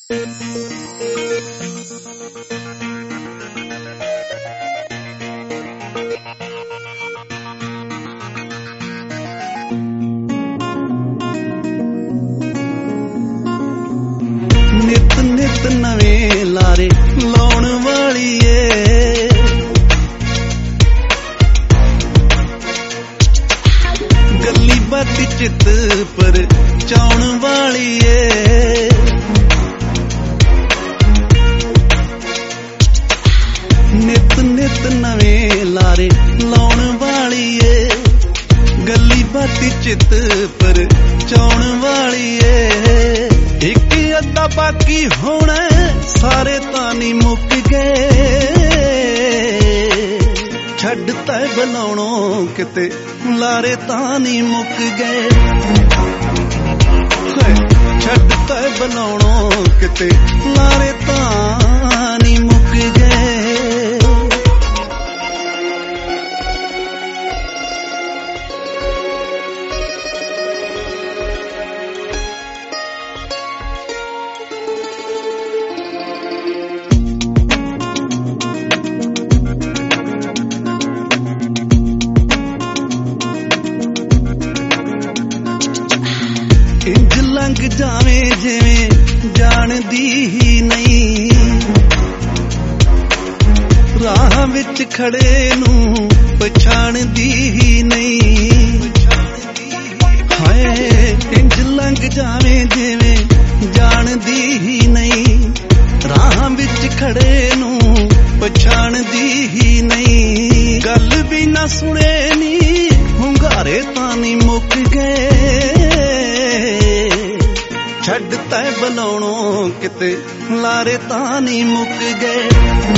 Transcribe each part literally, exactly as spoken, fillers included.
ਨਿਤ ਨਿਤ ਨਵੇਂ ਲਾਰੇ ਲਾਉਣ ਵਾਲੀ ਏ, ਗੱਲੀ ਬਾਤੀ ਚਿੱਤ ਪਰ ਚਾਉਣ ਵਾਲੀ ਏ। ਨਿਤ ਨਿਤ ਨਵੇਂ ਲਾਰੇ ਲਾਉਣ ਵਾਲੀ ਏ, ਗੱਲੀ ਬਾਤੀ ਚਿੱਤ ਪਰ ਚਾਉਣ ਵਾਲੀ ਏ। ਇੱਕ ਅੱਧਾ ਬਾਕੀ ਹੋਣਾ ਸਾਰੇ ਤਾਂ ਨੀ ਮੁੱਕ ਗਏ, ਛੱਡ ਤੈ ਬੁਲਾਉਣੋਂ ਕਿਤੇ ਲਾਰੇ ਤਾਂ ਨੀ ਮੁੱਕ ਗਏ। ਛੱਡ ਤੈ ਬੁਲਾਉਣੋਂ ਕਿਤੇ ਲਾਰੇ ਤਾਂ ਨੀ ਮੁੱਕ ਗਏ। ਇੰਜ ਲੰਘ ਜਾਵੇਂ ਜਿਵੇਂ ਜਾਣਦੀ ਹੀ ਨਹੀਂ, ਰਾਹ ਵਿੱਚ ਖੜੇ ਨੂੰ ਪਛਾਣਦੀ ਹੀ ਨਹੀਂ। ਹਾਏ ਇੰਜ ਲੰਘ ਜਾਵੇਂ ਜਿਵੇਂ ਜਾਣਦੀ ਹੀ ਨਹੀਂ, ਰਾਹ ਵਿੱਚ ਖੜੇ ਨੂੰ ਪਛਾਣਦੀ ਹੀ ਨਹੀਂ। ਗੱਲ ਵੀ ਨਾ ਸੁਣੇ ਨੀ ਹੁੰਗਾਰੇ ਤਾਂ ਨੀ ਮੁੱਕ ਗਏ, ਛੱਡ ਤੈ ਬੁਲਾਉਣੋਂ ਕਿਤੇ ਲਾਰੇ ਤਾਂ ਨੀ ਮੁੱਕ ਗਏ।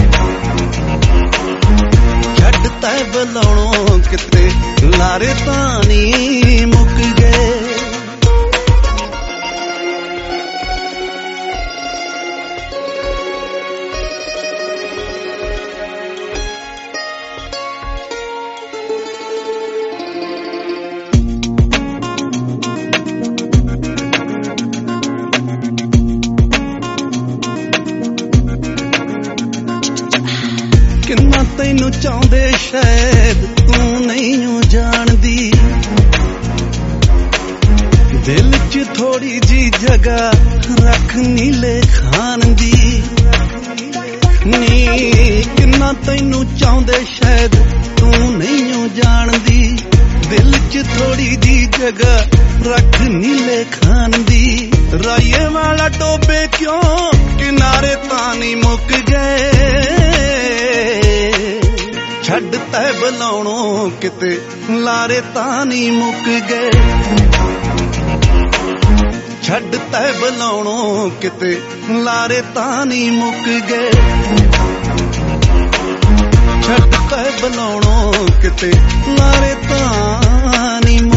ਛੱਡ ਤੈ ਬੁਲਾਉਣੋਂ ਕਿਤੇ ਲਾਰੇ ਤਾਂ ਨੀ ਮੁੱਕ ਗਏ। ਕਿੰਨਾ ਤੈਨੂੰ ਚਾਹੁੰਦੇ ਸ਼ਾਇਦ ਤੂੰ ਨਹੀਂ ਓ ਜਾਣਦੀ, ਦਿਲ 'ਚ ਥੋੜੀ ਜੀ ਜਗ੍ਹਾ ਰੱਖ ਨੀਲੇ ਖਾਨ ਦੀ। ਨੀ ਕਿੰਨਾ ਤੈਨੂੰ ਚਾਹੁੰਦੇ ਸ਼ਾਇਦ ਤੂੰ ਨਹੀਂ ਓ ਜਾਣਦੀ, ਦਿਲ 'ਚ ਥੋੜੀ ਜੀ ਜਗ੍ਹਾ ਰੱਖ ਨੀਲੇ ਖਾਨ ਦੀ। ਰਾਈਏ ਵਾਲਾ ਟੋਬੇ ਕਿਉਂ ਕਿਨਾਰੇ ਤਾਂ ਨੀ ਮੁੱਕ ਗਏ, ਛੱਡ ਤੈ ਬੁਲਾਉਣੋਂ ਕਿਤੇ ਲਾਰੇ ਤਾਂ ਨੀ ਮੁੱਕ ਗਏ। ਛੱਡ ਤੈ ਬੁਲਾਉਣੋਂ ਕਿਤੇ ਲਾਰੇ ਤਾਂ ਨੀ ਮੁੱਕ ਗਏ। ਛੱਡ ਤੈ ਬੁਲਾਉਣੋਂ ਕਿਤੇ ਲਾਰੇ ਤਾਂ ਨੀ